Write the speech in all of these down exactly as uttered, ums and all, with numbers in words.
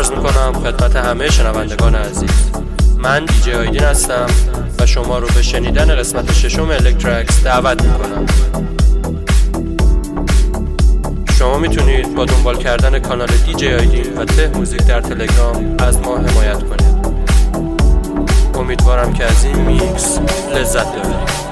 عرض میکنم خدمت همه شنوندگان عزیز. من دیجی آیدین هستم و شما رو به شنیدن قسمت ششم الکتراکس دعوت میکنم. شما میتونید با دنبال کردن کانال دیجی آیدین و ته موزیک در تلگرام از ما حمایت کنید. امیدوارم که از این میکس لذت ببرید.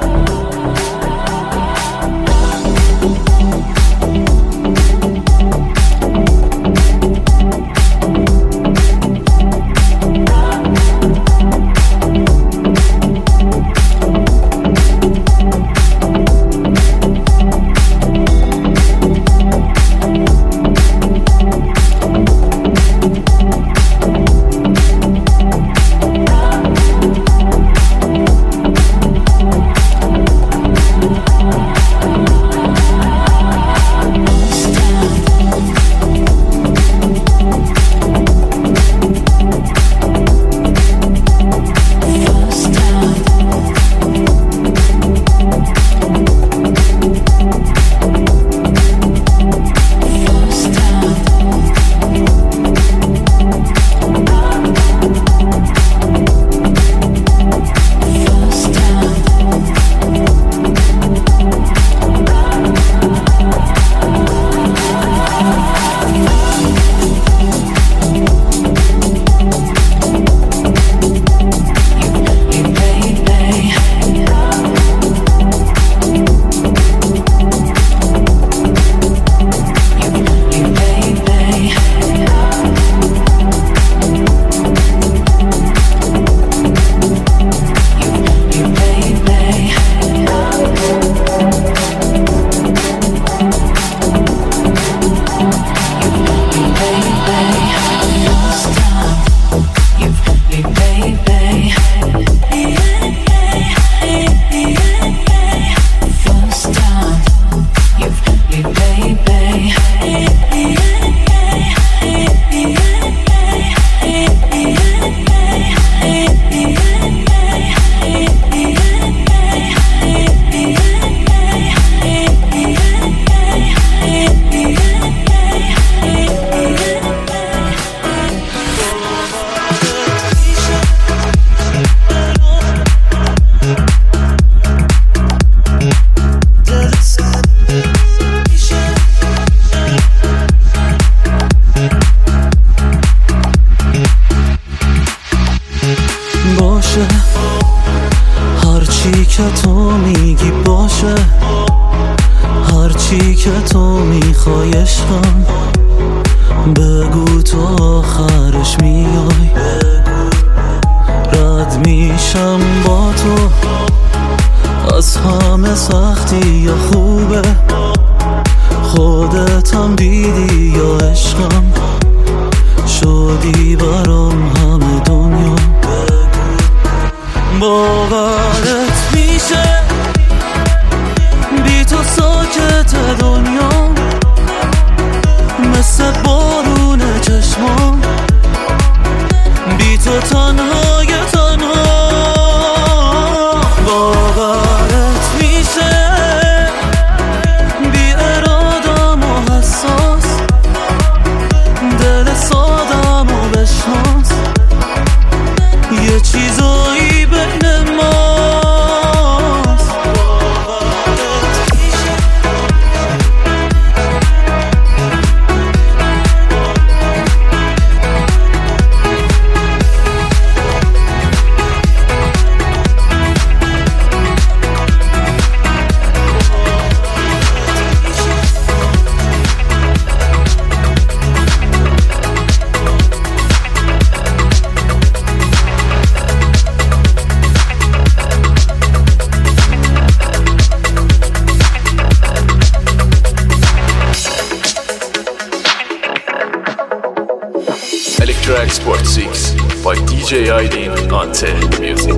هرچی که تو میگی باشه، هرچی که تو میخوای عشقم، بگو تو آخرش میای. رد میشم با تو از همه سختی یا خوبه، خودتم دیدی یا عشقم، شدی برام همه دنیا. باورت میشه بی تو ساکت دنیا، مثل بارون چشمام، بی تو تنهای تنها. باورت میشه بی ارادم و حساس، دل سادم و بشناس، یه چیزایی بین ماست. باورت میشه Electrax Part six by D J Aydin on Ted Music.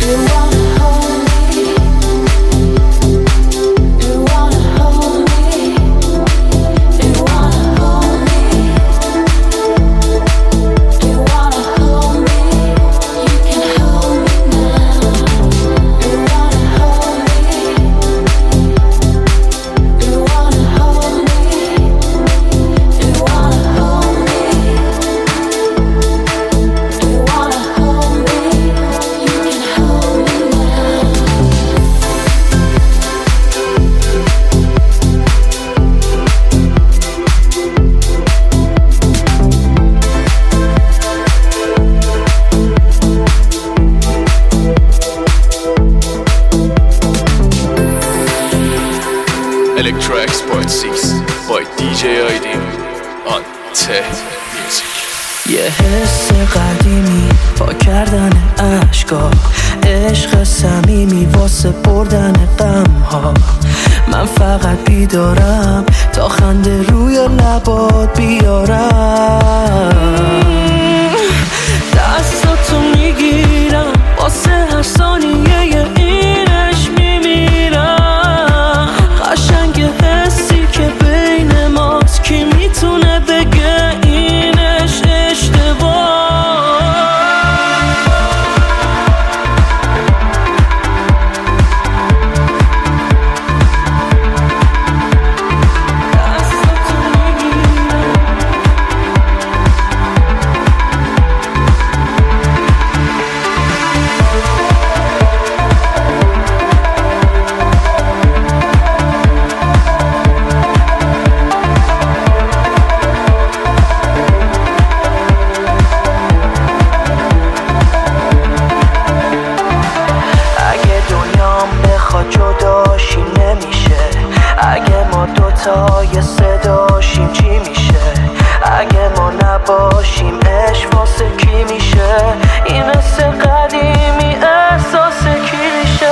Electrax Part six by دی جی آیدین on ته میوزیک. یه حس قدیمی پا کردن عشقا، عشق صمیمی واسه بردن غم ها. من فقط بیدارم تا خنده روی لبات بیارم. دستاتو میگیرم واسه هر ثانیه اینش میمیرم. قشنگ حسی که بین ماست، کی میتونه بگه اینش اشتباه؟ جداشیم نمیشه، اگه ما دوتای صداشیم چی میشه؟ اگه ما نباشیم عشق واسه کی میشه؟ این حس قدیمی احساس کی میشه؟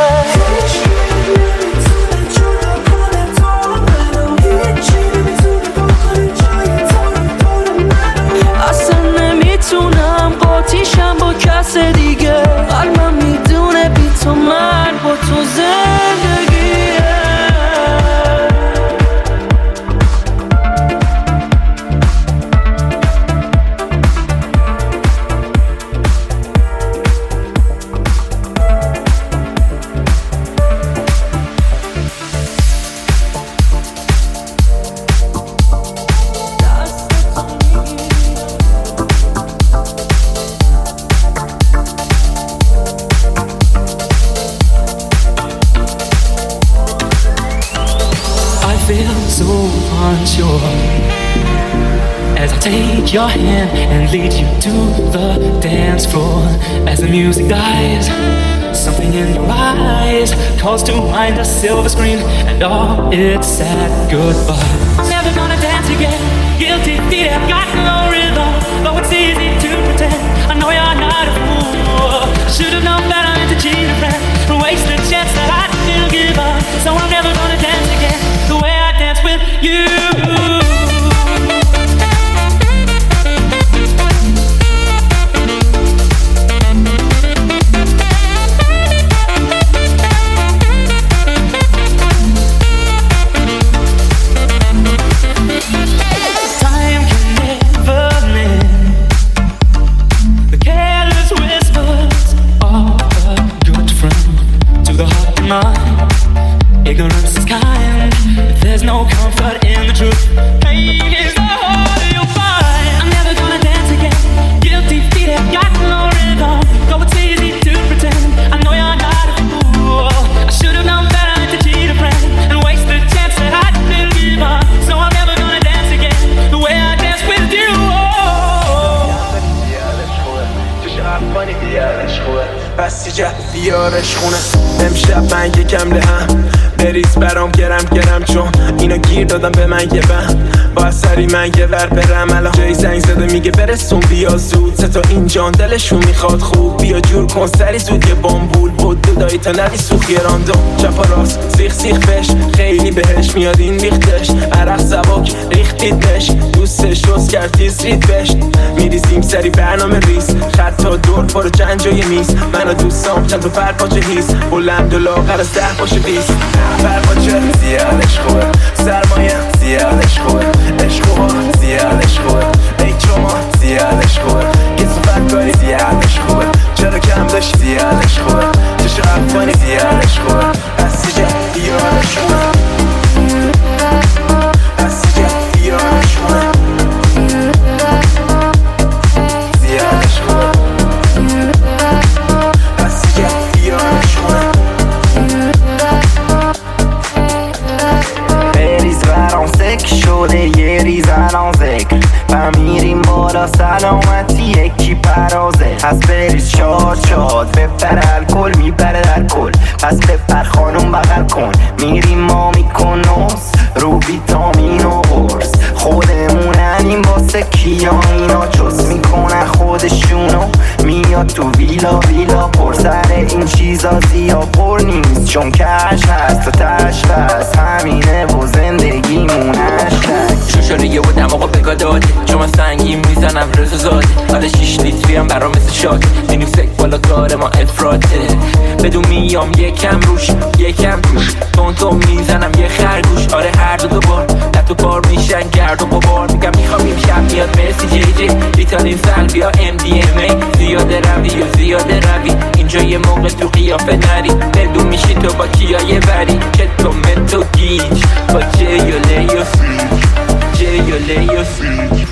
اصلا نمیتونم قاطیشم با کس دیگه. قلبم میدونه بی تو من با تو زندگیه. So unsure as I take your hand and lead you to the dance floor. As the music dies, something in your eyes calls to mind a silver screen and all its sad goodbyes. I'm never gonna dance again, guilty feet have got no rhythm, though it's easy to pretend. I know you're not a fool. I should've known better than to cheat a friend and waste the chance that I didn't give up. So I'm never gonna dance again the way I dance with you. Time can never mend the careless whispers of a good friend to the heart and mind. Ignorance is kind, if there's no comfort in the truth, pain is the harder you'll find. I'm never gonna dance again, guilty feet have got no rhythm, though it's easy to pretend. I know you're not a fool. I should've known better to cheat a friend and waste the chance that I didn't give up. So I'm never gonna dance again the way I dance with you. بس جه بیارش خونه امشب من یکم لهم بریز برام گرم گرم چون اینا گیر دادم به من یه بند با سری من یه ور برم الان جای زنگ زده میگه برسون بیا زود سه تا اینجان دلشون میخواد خوب بیا جور کن سری زود یه بامبول بود دودایی تا نری سوخ گراندم چپ و راست سیخ سیخ بش خیلی بهش میاد این ریختش عرق سبک ریختیدش دوستش روز کرد تیز رید بش میریزیم سری برنامه ریز خط تا دور پارو چند جای میز من و دوستام چند تا پرپاچه هیز بلند و لاغر از ده باشه بیست پرپاچه زیادش خوبه سرمایه زیادش خوبه عشقوها زیادش خوبه ای چما زیادش خوبه کسافت کاری زیادش خوبه چرا کم داشت زیادش خوبه چشو افغانی زیادش خوبه هستی جا بیارش خوبه هستی جا بیارش خوبه زیادش خوبه هستی جا بیارش خوبه بریز برام سک شده یه ریز الان ذکر و میریم بالا سلامتی یکی پرازه پس بریز شاد شاد بپر الکل میبره در کل پس بپر خانم بغل کن میریم ما میکنوس رو ویتامین و قرص خودموننیم واسه کیا اینا چوس میکنن خودشونو میاد تو ویلا ویلا پر سر این چیزا زیا پر نیست چون کش هست و تش بست همینه و زندگیمونش تک شوشاریه و دماغا بگا داده چون من سنگین میزنم رزو زاده حالا شیش لیتری هم برام مثل شاده میریم سک بالا کار ما افراده بدون میام یکم روش یکم روش تون تون میزنم یه خرگوش آره هر دو دوبار لطو بار میشن گرد و غبار میگم میخوام این شب میاد مرسی جی جی ریتالین سلبی یا ام دی ام ای زیاده روی یا زیاده روی اینجا یه موقع تو قیافه نری بدون میشی تو با کیای بری که تو متو گیج با جیوله یا فریک جیوله یا فریک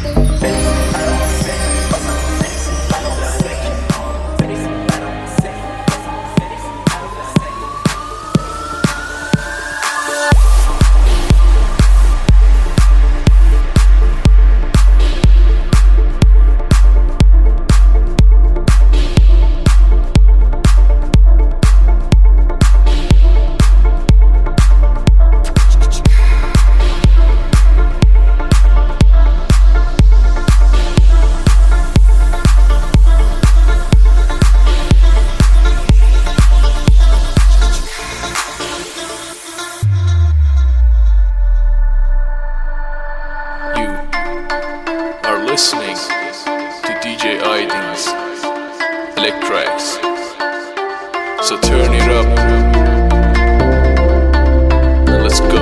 Listening to D J Aydin's Electrax. So turn it up and let's go.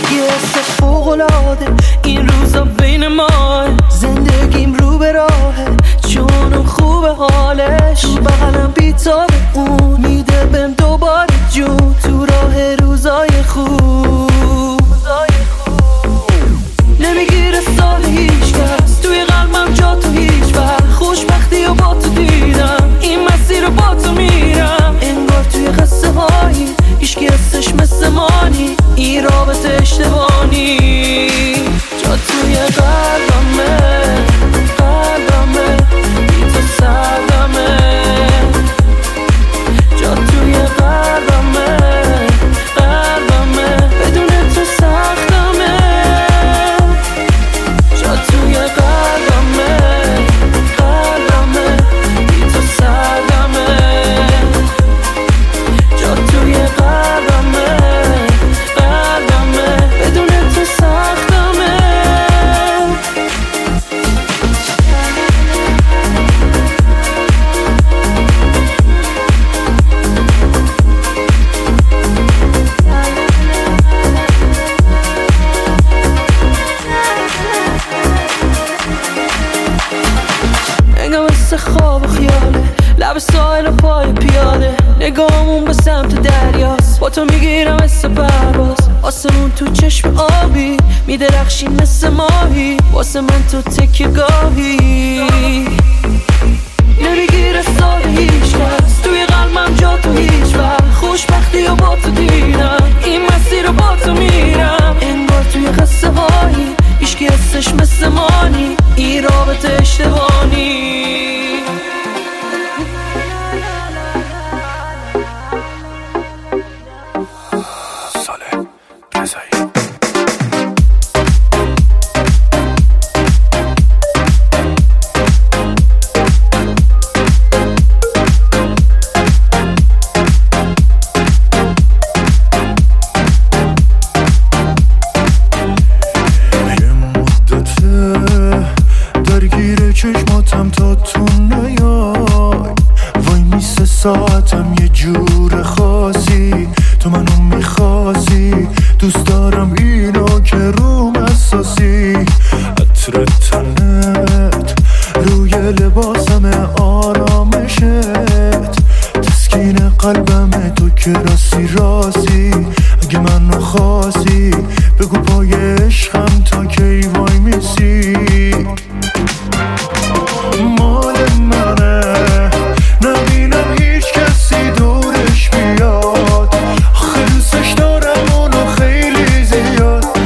یه حس فوق‌العاده این روزا بین ما، زندگیم رو به راهه چون اون خوبه حالش، بغلم بیتاب اون میده بهم دوباره جون تو راه روزای خوب. نمیگیره سال هیچ کس توی قلبم جا تو هیچ وقت، خوشبختی و با تو دیدم این مسیر رو با تو میرم، انگار توی قصه هایی هیچکی هستش مثل مانی، این رابطه اشتباهی جا توی قلبمه قلبمه بی تو سردمه، جا توی قلبمه قلبمه بدون تو سختمه، جا توی قلبمه قلبمه بی تو سردمه، جا توی قلبمه قلبمه بدون تو سختمه. انگار مثل خواب و خیاله، لب ساحل و پای پیاده، نگاهمون به سمت دریاست، با تو میگیرم مثل پرواز، آسمون تو چشم آبی میدرخشی مثل ماهی، واسه من تو تکیه گاهی، نمیگیره سال هیچ کس توی قلبم جا تو هیچ وقت، خوشبختی و با تو دیدم این مسیر رو با تو میرم، انگار توی قصه هایی هیچکی هستش مثل مانی، این رابطه اشتباهی. ساله رضایی چشماتم تا تو نیای، وای میسه ساعتم یه جور خاصی، تو منو میخواستی، دوست دارم اینو که روم اساسی، عطر تنت روی لباسم آرامشت، تسکین قلبم تو که راسی راسی، اگه منو خواستی بگو پای عشقم تا کی وای میسی، مال منه نبینم هیچ کسی دورش بیاد، آخه دوستش دارم اونو خیلی زیاد،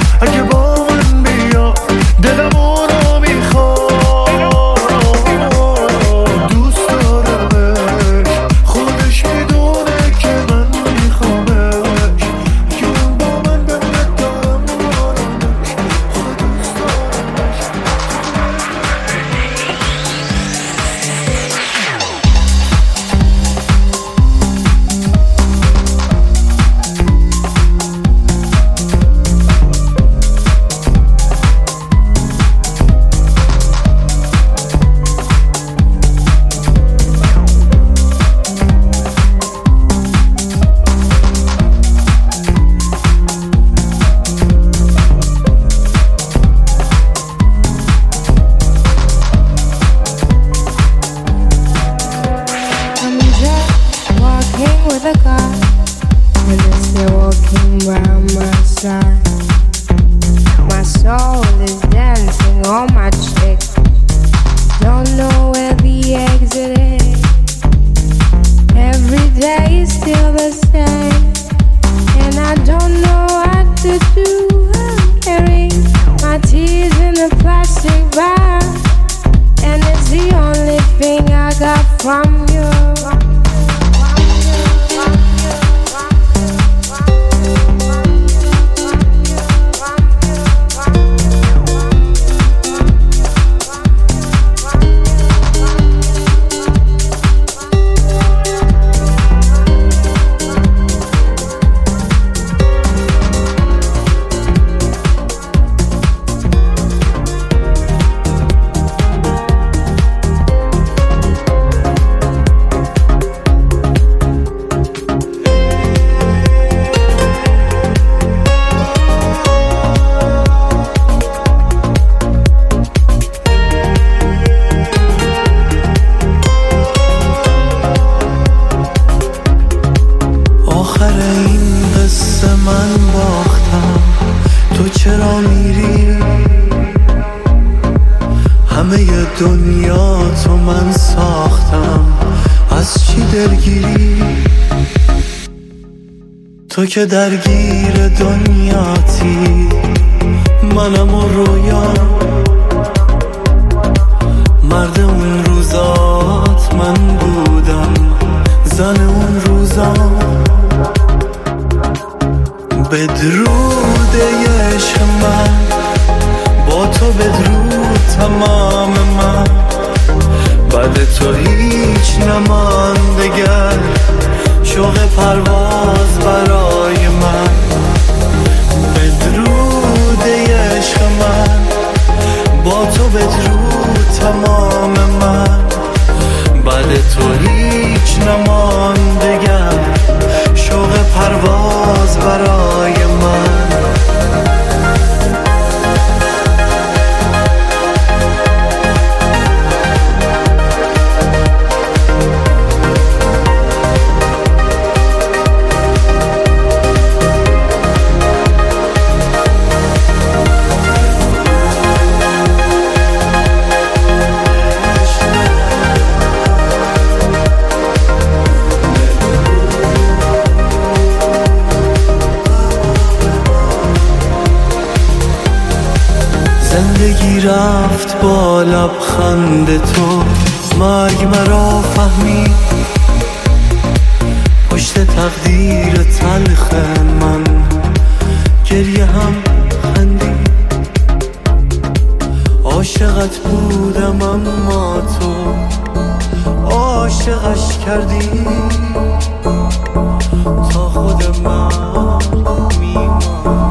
چرا میری؟ همه دنیا تو من ساختم، از چی دلگیری؟ تو که درگیر دنیاتی، منم و رویا، مرد اون روزات من بودم، زن اون روزا. بدرود عشق من، با تو بدرود تمام من، بعد تو هیچ نماند دگر، شوق پرواز برای من. بدرود عشق من، با تو بدرود تمام من، بعد تو هیچ نماند دگر، شوق پرواز برای من. زندگی رفت با لبخند تو، مرگ مرا فهمید، پشت تقدیر تلخ من گریه هم خندید. عاشقت بودم اما تو عاشقش کردی، تا خود من میمانم.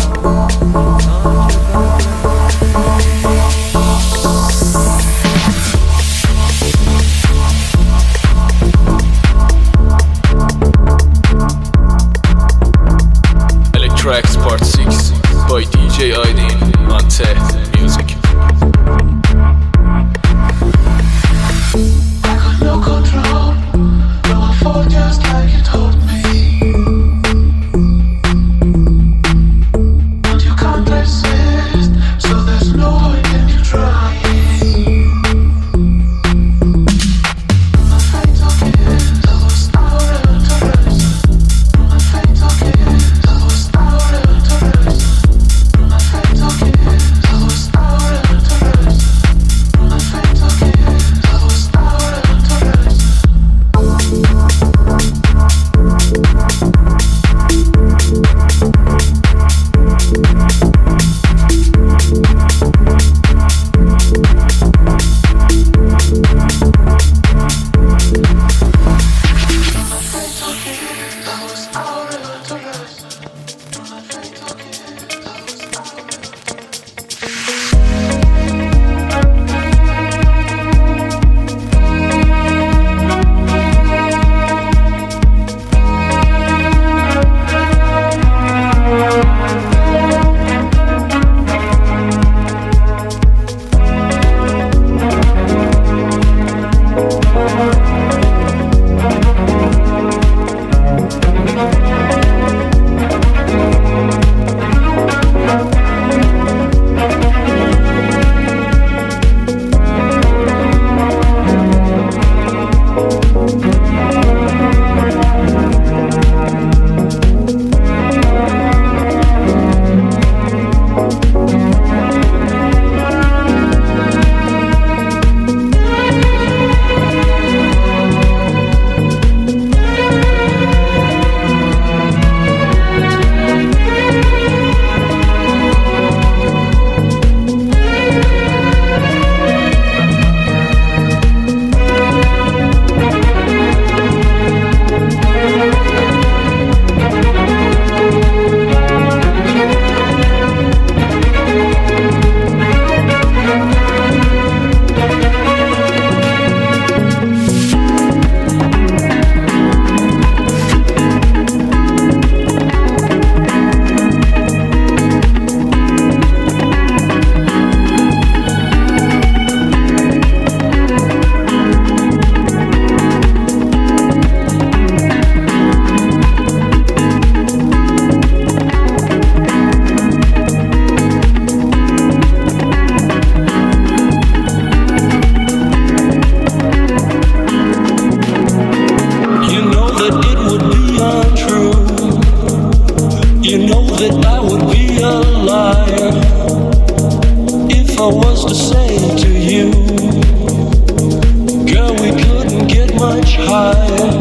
Tracks Part six by D J Aydin on Teh Music. I got no control, no I fall just like you told me. But you can't resist, so there's no point in you trying. My fate talking, I was out to rest. My fate talking, I was out to rest. My fate talking, I was higher. If I was to say to you, girl, we couldn't get much higher.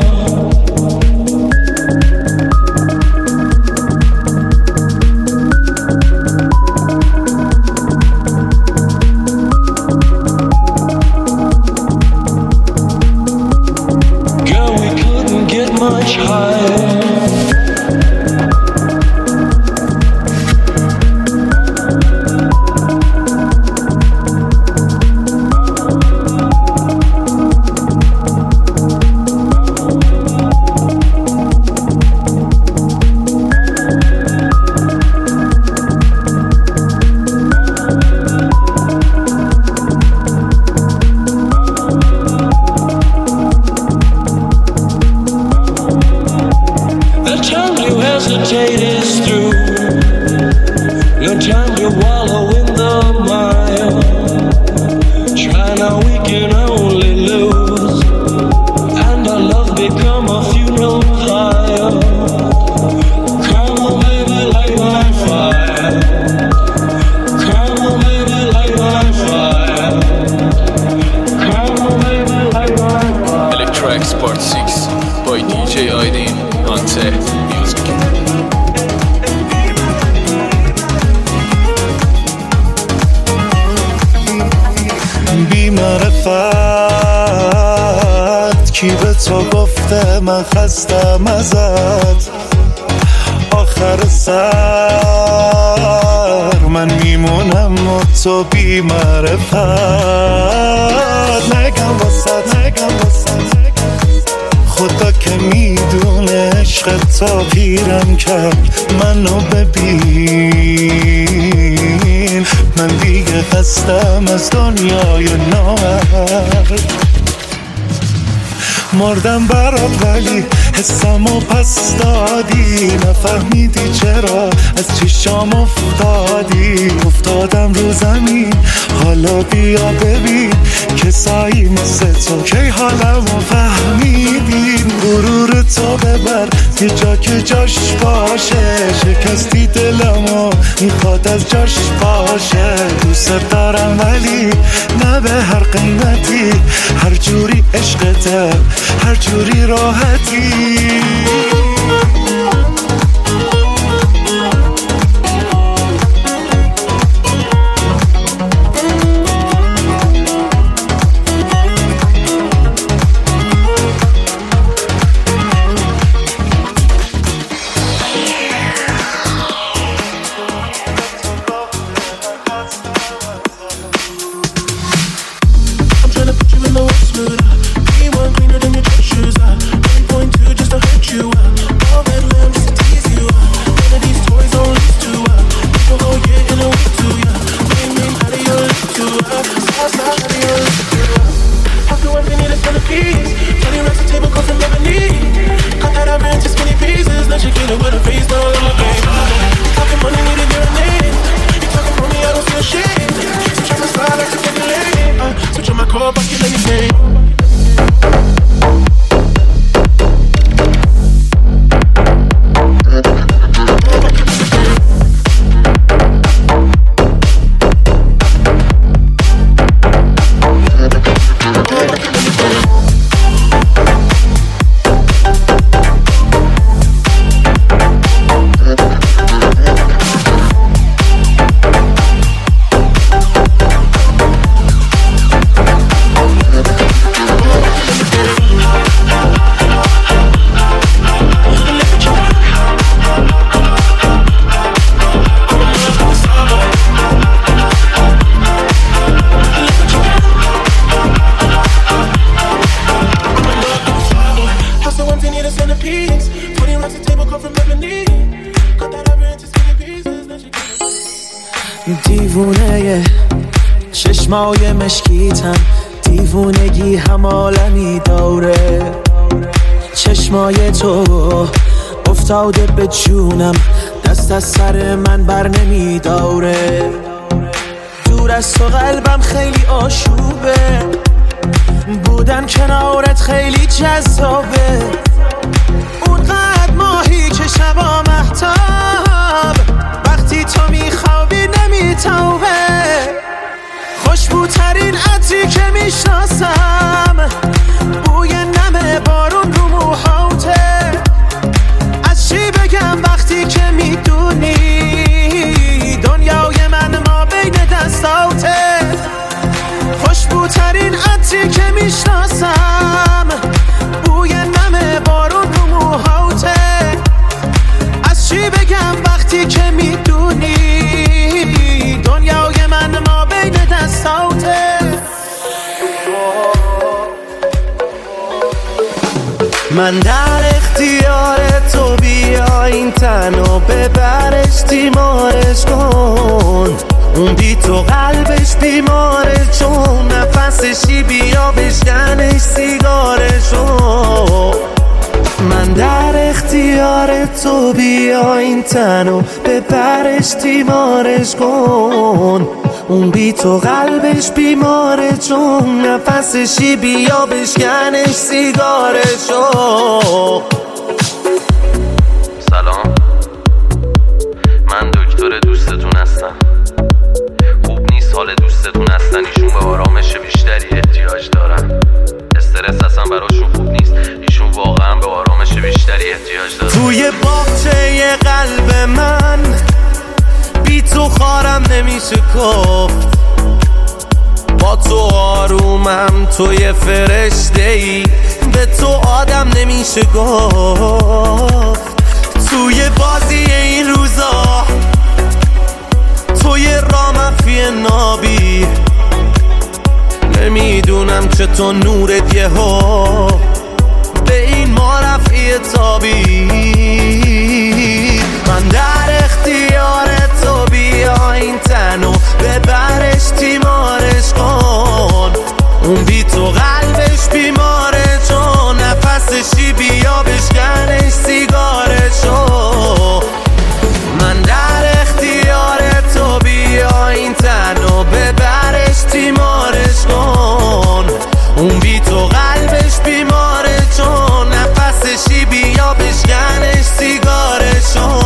Much higher. من خستم ازت آخر سر من میمونم و تو بی معرفت نگم واسه نگم واسه خدا که میدونه عشق تا پیرم کرد منو ببین من دیگه خستم از دنیای نامرد مردم برات ولی حسمو پس دادی نفهمیدی چرا از چشام افتادی افتادم رو زمین حالا بیا ببین کسایی مثل تو کی حالمو فهمیدین غرور تو ببر یه جا که جاش باشه شکستی دلمو میخواد از جاش باشه دوست دارم ولی نه به هر قیمتی هر جوری عشقته هر جوری راحتی دیوونه چشمای مشکیتم دیوونگی هم عالمی داره چشمای تو افتاده به جونم دست از سر من بر نمی داره دور از تو قلبم خیلی آشوبه بودن کنارت خیلی جذابه اونقدر ماهی که شبا مهتاب وقتی تو میخوابی نمی میشناسم، بوی نم بارون رو موهاته. از چی بگم وقتی که میدونی دنیای من ما بین دستاته. خوشبوترین عطری که میشناسم، بوی نم بارون رو موهاته. از چی بگم وقتی که میدونی دنیای من ما بین دستاته. من در اختیار تو، بیا این تن و ببرش تیمارش کن. اون بی تو قلبش بیماره، چون نفسشی بیا بشکنش سیگارشو. من در اختیار تو، بیا این تن و ببرش تیمارش کن. اون بی تو قلبش بیماره، چون نفسشی بیا بشکنش سیگارشو. سلام، من دکتر دوستتون هستم. خوب نیست حال دوستتون هستن، ایشون به آرامش بیشتری احتیاج دارن. استرس اصلا براشون خوب نیست، ایشون واقعا به آرامش بیشتری احتیاج دارن. توی باغچه قلب من بی تو خارم نمیشه گفت. با تو آرومم، توی فرشته ای، به تو آدم نمیشه گفت. توی بازی این روزا، توی رامفی نابی، نمیدونم چطور نورت یهو به این ما رفعی تابی. من در اختیار تو، بیا این تن و ببرش تیمارش کن. اون بی تو قلبش بیماره، چون نفسشی بیا بشکنش سیگارشو. من در اختیار تو، بیا این تن و ببرش تیمارش کن. اون بی تو قلبش بیماره، چون نفسشی بیا بشکنش سیگارشو.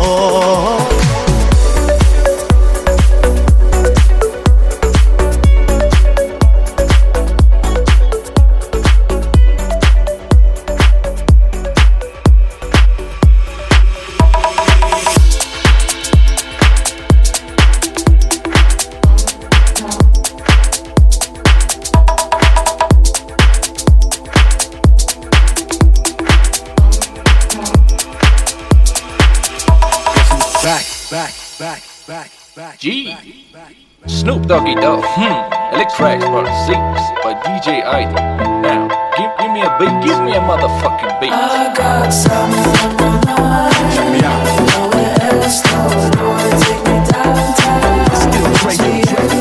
G Snoop Doggy Dogg, hmm, Electrax Part six by D J I D. Now, give, give me a beat, give me a motherfucking beat. I got something on my mind. Check me out. Nowhere else, no, no, take me downtown. Still crazy.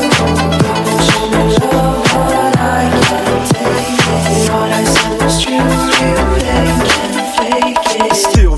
Show me love, but I can't take it. All I said was true, you ain't can't fake it. Still.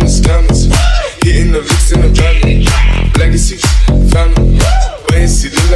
Legacy, family, way see the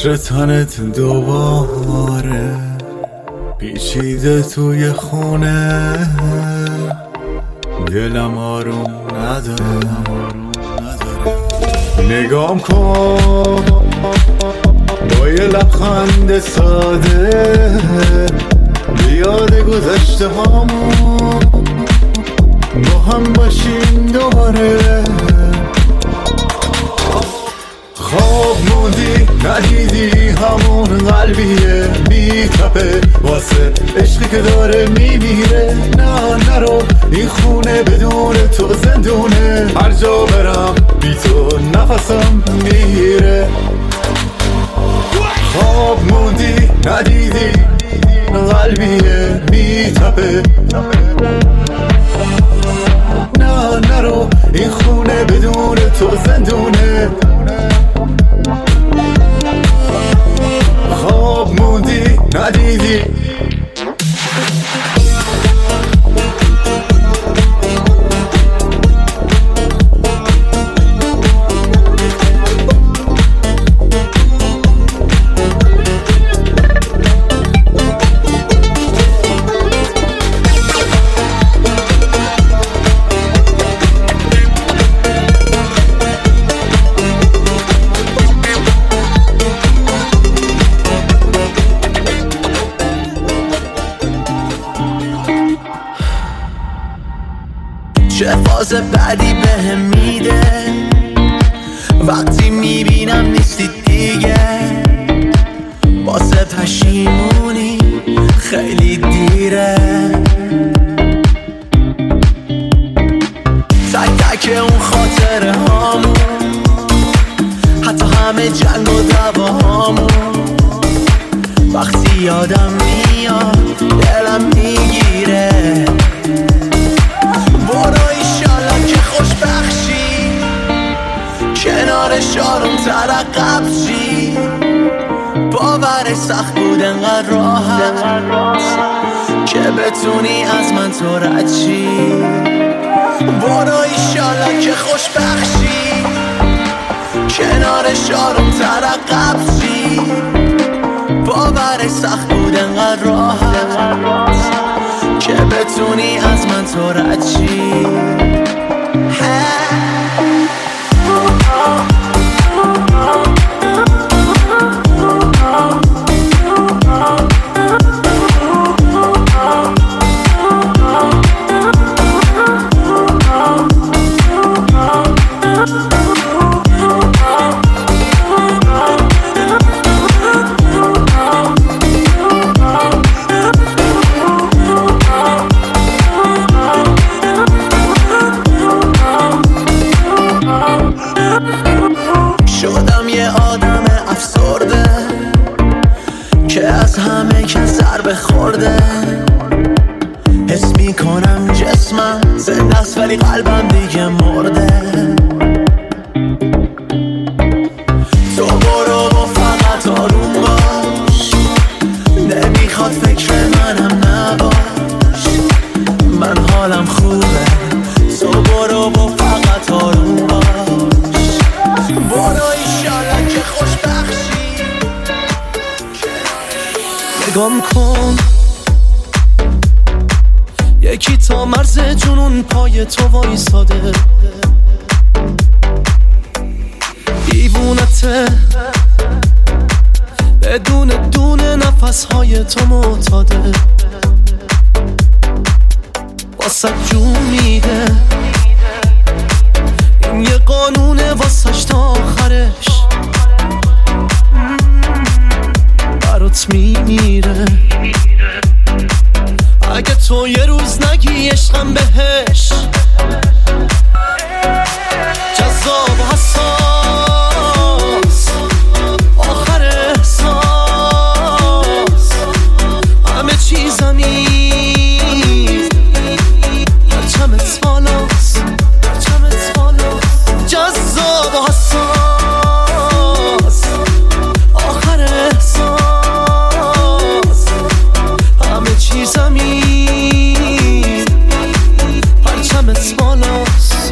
عطر تنت دوباره پیچیده توی خونه، دلم آروم نداره. نگام کن با یه لبخند ساده، بیاد گذشته هامون با هم باشیم دوباره. خواب موندی ندیدی همون قلبیه میتپه واسه عشقی که داره میمیره. نه نرو این خونه بدون تو زندونه، هر جا برم بی تو نفسم میره. خواب موندی ندیدی قلبیه میتپه، نه نرو این خونه بدون تو زندونه. خواب موندی ندیدی چه فاز بعدی بهم میده وقتی میبینم نیستی دیگه. واسه پشیمونی خیلی دیره، تک تک اون خاطره هامون، حتی همه جنگ و دعوا هامون، وقتی یادم میاد دلم میگیره. برو ایشالا که خوشبخشی کنار شارم ترقب شی. باور سخت بود انقدر راحت که بتونی از من تو رد شی. برو ایشالا که خوشبخشی کنار شارم ترقب شی. باور سخت بود انقدر راحت که بتونی از من تو رد شی. شدم یه آدم افسرده که از همه کس ضربه خورده. حس میکنم جسمم زنده است ولی قلبم دیگه مرده. تو برو و فقط آروم باش، نمیخواد فکر منم نباش، من حالم خوبه. تو برو و فقط آروم باش، برو ایشالا که خوشبخشی. نگام کن یکی تا مرز جنون پای تو وایساده، دیوونته بدون دونه نفسهای تو معتاده. واسه جون میده این یه قانونه واسش تا آخرش، برات میمیره اگه تو یه روز نگی عشقم بهش. جذاب و حساس آخر احساس، همه چیزم نیست پرچمت بالاست، پرچمت بالاست. جذاب و حساس آخر احساس، همه چیزم نیست پرچمت بالاست.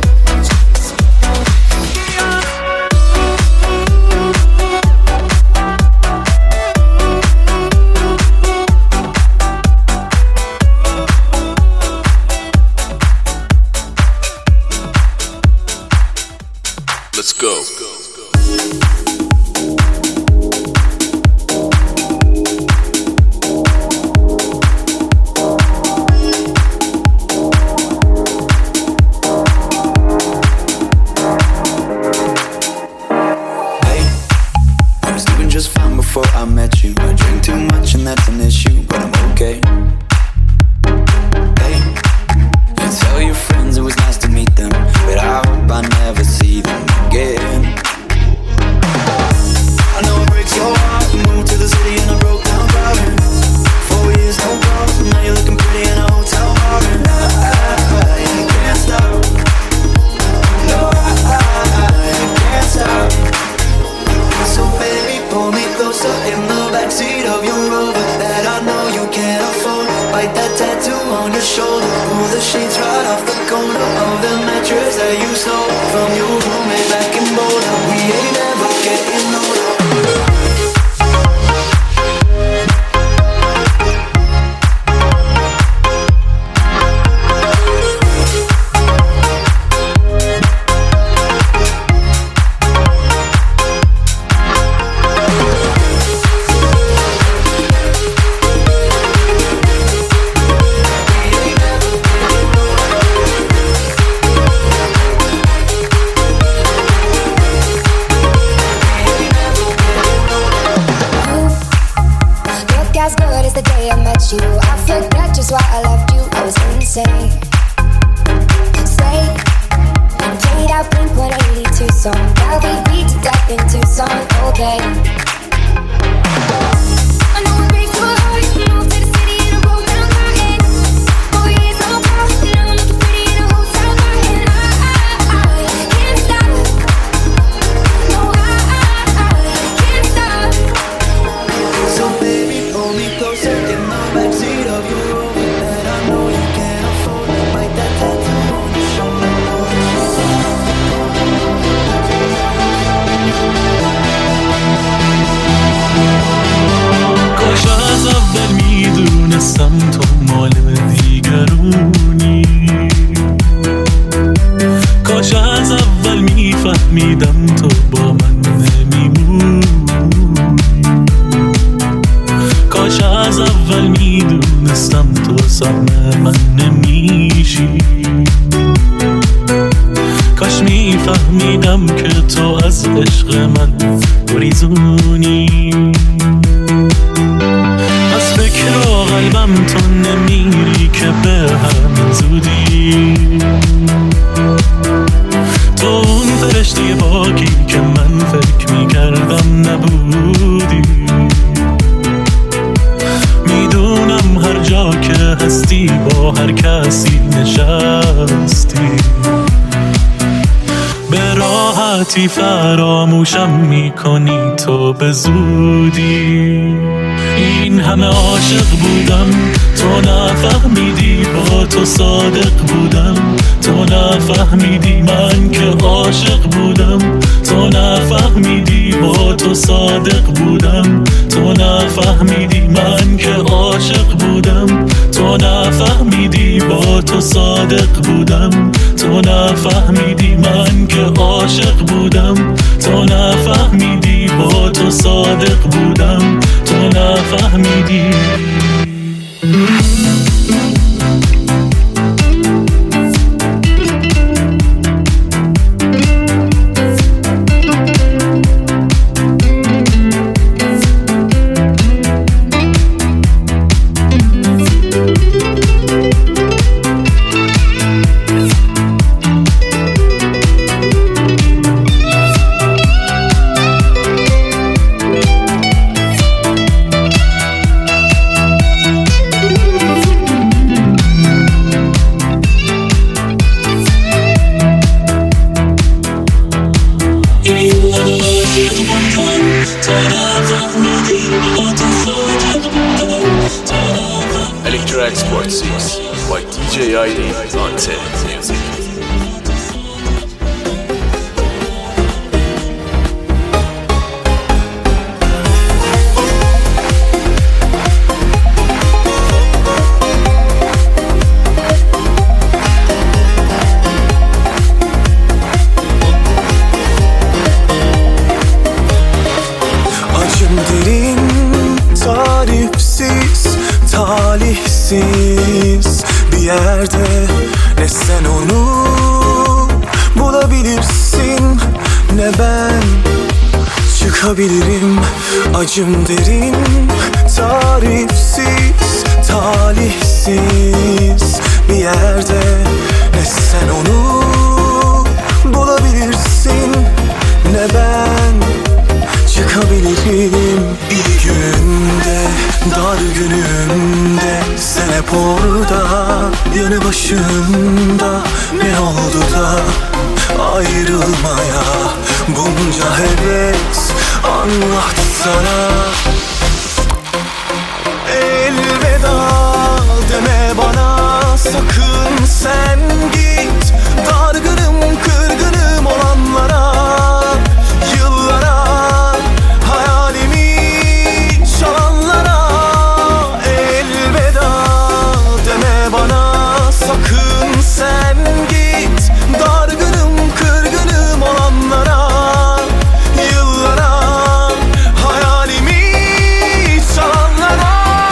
Let's go. I met you. I drink too much and that's an issue, but I'm okay. Hey, you tell your friends it was nice to meet them, but I hope I never see them again. I know it breaks your heart. You moved to the city and I broke down crying. Four years, no problem. Now you're looking pretty in a hotel bar, and I, I, I can't stop. No, I, I, I can't stop. So baby, pull me closer in the backseat of your Rover that I know you can't afford. Bite that tattoo on your shoulder. Pull the sheets right off the corner of the mattress that you stole from your roommate back in Boulder. We ain't ever getting older. I forgot just why I left you, I was insane. Say, played out Blink one eighty-two song. Now we beat to death in Tucson, okay. I know it breaks your heart. Moved to the city and I rolled down crying. Four years on top, and I'm looking pretty in a hotel bar, and I, I, I can't stop. No, I, I, I can't stop. So baby, pull me closer in the backseat of your Rover that I know you can't afford. Bite that tattoo on your shoulder. کاش از اول میدونستم تو مال دیگرونی. کاش از اول میفهمیدم تو با من نمیمونی. کاش از اول میدونستم تو سهم من نمیشی. کاش میفهمیدم که تو از عشق من گریزونی. از فکر و قلبم تو نمیری که به همین زودی. تو اون فرشته پاکی که من فکر میکردم نبودی. میدونم هر جا که هستی با هر کسی نشستی. به راحتی فراموشم میکنی تو به زودی. این همه عاشق بودم تو نفهمیدی. با تو صادق بودم تو نفهمیدی. من که عاشق بودم تو نفهمیدی. با تو صادق بودم تو نفهمیدی. من که عاشق بودم تو نفهمیدی. با تو صادق بودم تو نفهمیدی. من که عاشق بودم تو نفهمیدی. با تو صادق بودم تو نفهمیدی. Electra Export six by D J I D on T E D Music. talihsiz bir yerde. Ne sen onu bulabilirsin ne ben çıkabilirim. Acım derin, tarifsiz, talihsiz bir yerde. Ne sen onu bulabilirsin ne ben çıkabilirim. İyi günde, dar günümde sen hep orada, yanı başımda. Ne oldu da ayrılmaya bunca heves anlattı sana. Elveda deme bana sakın sen git. Dargınım kırgınım olanlara, yıllara, hayalimi çalanlara. Elveda deme bana sakın sen git. Dargınım kırgınım olanlara, yıllara, hayalimi çalanlara.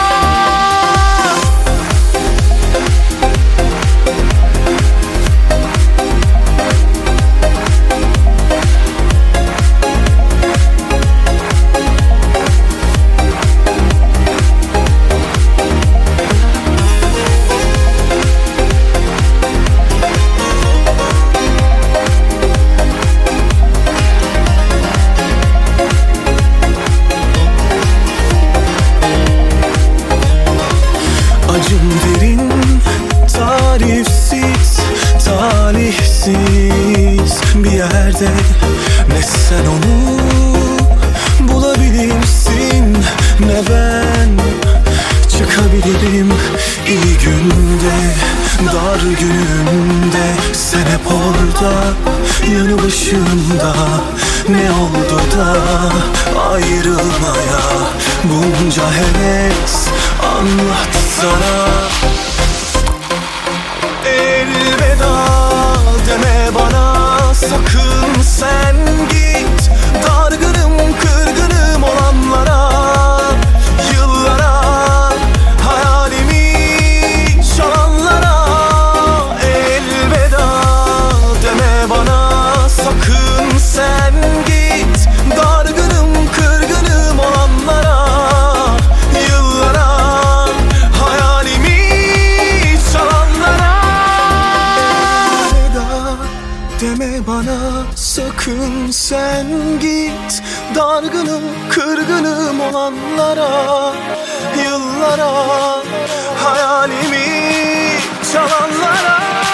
Acım derin, tarifsiz, talihsiz bir yerde. Ne sen onu bulabilirsin ne ben çıkabilirim. İyi günde, dar günümde sen hep orada, yanı başımda. Ne oldu da ayrılmaya bunca heves anlattı sana. Elveda deme bana sakın sen git. Dargınım kırgınım olanlara, yıllara, hayalimi çalanlara. Elveda deme bana sakın sen git. Dargınım kırgınım olanlara, yıllara, hayalimi çalanlara. Elveda deme bana sakın sen git. Dargınım kırgınım olanlara, yıllara, hayalimi çalanlara.